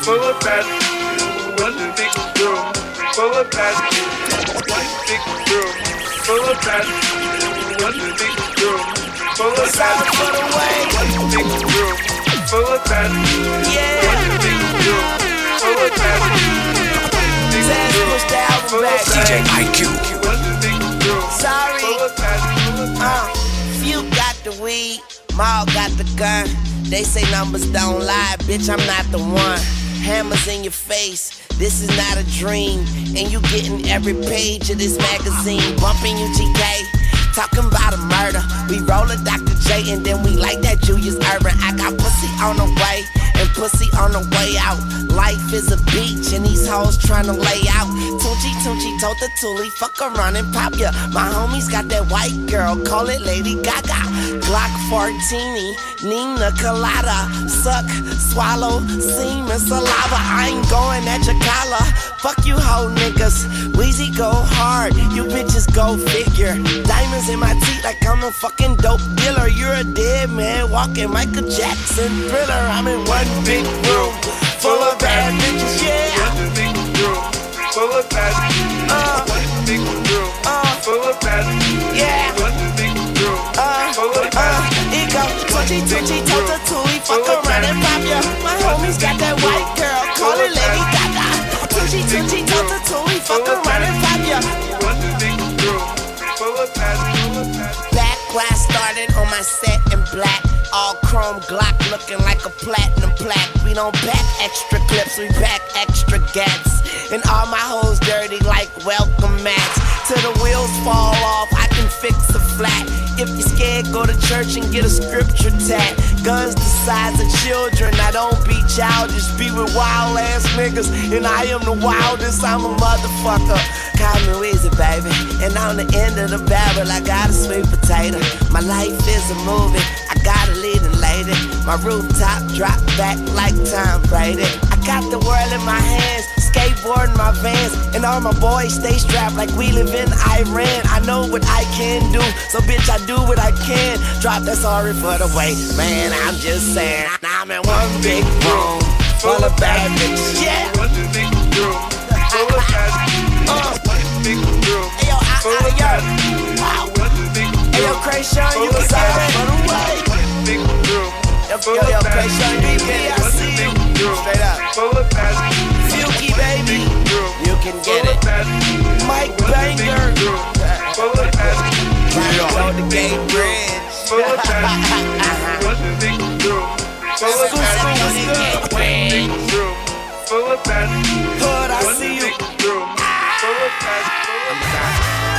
full of passion. One big room, full of passion. One big room, full of passion. One big room, full of passion. One big room, full of passion. Yeah. One big room, full of passion. Taz pushed the album back. DJ IQ. One big room, Sorry. full of passion. Few got the weed, Maul got the gun. They say numbers don't lie, bitch, I'm not the one. Hammers in your face, this is not a dream. And you getting every page of this magazine. Bumping UGK, talking about a murder. We roll a Dr. J and then we like that Julius Urban. I got pussy on the way and pussy on the way out. Life is a beach and these hoes tryna lay out. Tunchi, told the Thule, fuck around and pop ya. My homies got that white girl, call it Lady Gaga. Glock 14, Nina Colada. Suck, swallow, semen, saliva. I ain't going at your collar. Fuck you hoe niggas. Weezy go hard, you bitches go figure. Diamonds in my teeth like I'm a fucking dope dealer. You're a dead man walking Michael Jackson Thriller. I'm in one big room full of bad bitches, yeah. One big room, full of passion. One big room, full of passion. Yeah. One big room, full of passion. Ego, Tunchi, told the Thule, fuck around and pop ya. My homies got that white girl, call it Lady Gaga. Tunchi, told the Thule, fuck around and pop ya. One big room, full of passion. Back where I started on my set in black. All chrome Glock looking like a platinum plaque. We don't back extra clips, we back extra gats. And all my hoes dirty like welcome mats. Till the wheels fall off, I can fix a flat. If you're scared, go to church and get a scripture tat. Guns the size of children, I don't be childish. Be with wild ass niggas, and I am the wildest, I'm a motherfucker. Call me Weezy, baby. And on the end of the barrel, I got a sweet potato. My life is a movie, I got a leading lady. My rooftop drop back like Tom Brady. I got the world in my hands, skateboard in my vans. And all my boys stay strapped like we live in Iran. I know what I can do, so bitch I do what I can. Drop that sorry for the wait, man, I'm just saying. Now I'm in one big room full of bad bitches, yeah. One big room, full of passion. One big room, Ayo, full of passion. wow. One big room, Ayo, Krayshawn, you can say that for the way. one big room, full of Yo, passion. Krayshawn, DB, I One see you. big room, Straight up. full of passion. Silky, baby, Room, you can get full of it. passion. Mike One Banger, big room, full of passion. right on the gate bridge. Full of passion. One big room, full of passion. Big room, full of passion. Hood, I One see you. big room, full of passion.